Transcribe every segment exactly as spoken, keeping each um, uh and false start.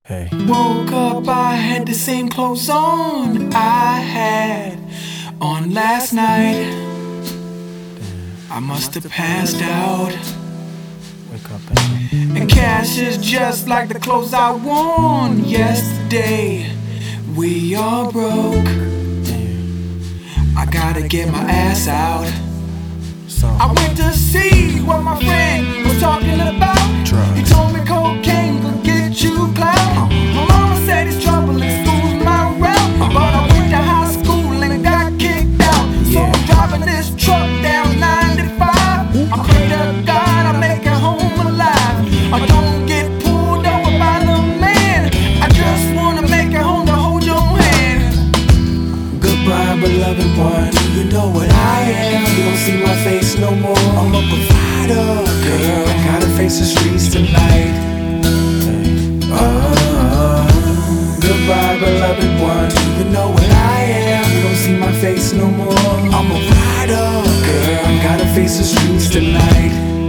Hey. Woke up, I had the same clothes on I had on last night. I must have passed out. Wake up, baby. And cash is just like the clothes I worn yesterday. We all broke. Damn. I gotta get my ass out. So I went to see what my friend was talking about. Drugs. He told me cocaine could get you clout. My mama said it's trouble in school's my route, but I went to high school and got kicked out. So I'm driving this truck down ninety-five. I pray to God I make it home alive. I don't get pulled over by the man. I just wanna make it home to hold your hand. Goodbye, beloved one. You know what I am. You don't see my face no more. I'm a provider, girl. I gotta face the streets tonight. Uh, goodbye, beloved one. You know what I am. You don't see my face no more. I'm a rider, girl. I gotta face the streets tonight.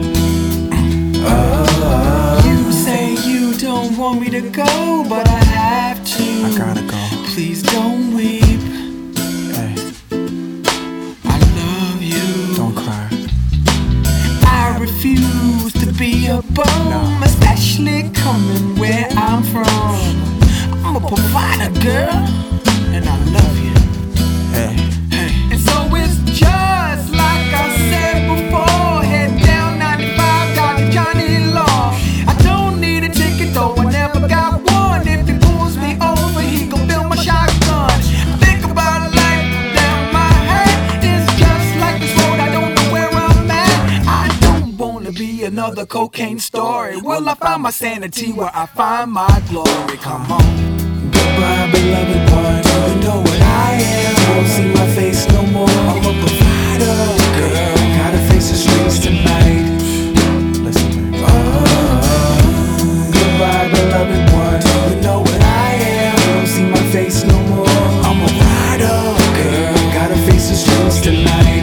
Uh, You say you don't want me to go, but I have to. I gotta go. Please don't weep. Hey, I love you. don't cry. I refuse to be a bum, No. especially coming where I'm from. I'm a provider, girl, and I love you. Hey, Hey. And so it's just like I said before. Head down ninety-five, got the Johnny Law. I don't need a ticket though, I never got one. If he pulls me over, he gon' build my shotgun. Think about life down my head. It's just like this road, I don't know where I'm at. I don't wanna be another cocaine story. Will I find my sanity where I find my glory? Come on. goodbye, beloved one. You know what I am. You don't see my face no more. I'm a provider, girl. I gotta face the streets tonight. listen, baby. Uh, goodbye, beloved one. You know what I am. You don't see my face no more. I'm a rider, girl. Gotta face the streets tonight.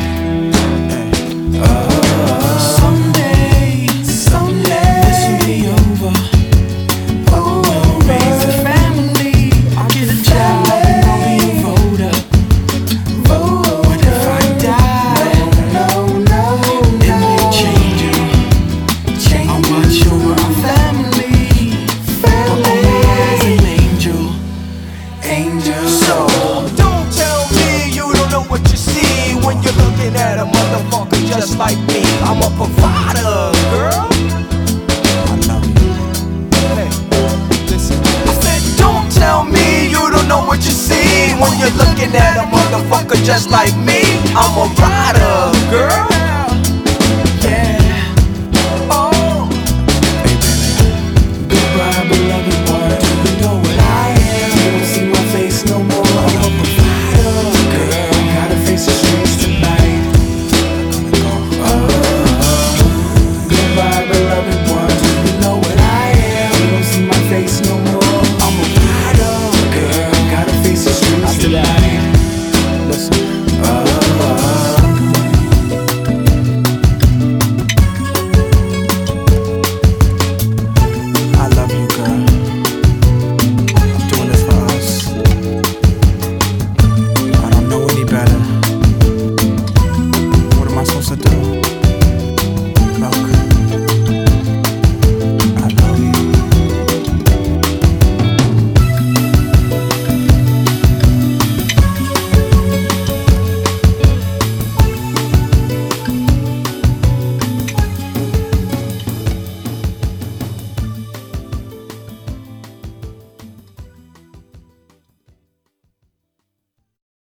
Uh, Someday, someday, this will be over. oh, Raise a family, I'll get a job and I'll be a voter. But if I die, no, no, it may change you. I watch over our family, family as an angel, angel. So don't tell me you don't know what you see when you're looking at a motherfucker just like me. I'm a provider, girl. I love you. Hey, listen. I said don't tell me you don't know what you see when you're looking at a motherfucker just like me. I'm a rider, girl.